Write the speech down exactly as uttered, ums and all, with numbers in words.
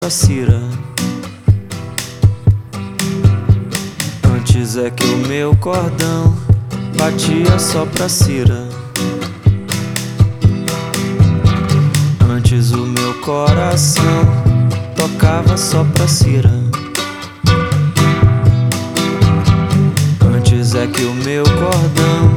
Cira. Antes é que o meu cordão batia só pra Cira. Antes o meu coração tocava só pra Cira. Antes é que o meu cordão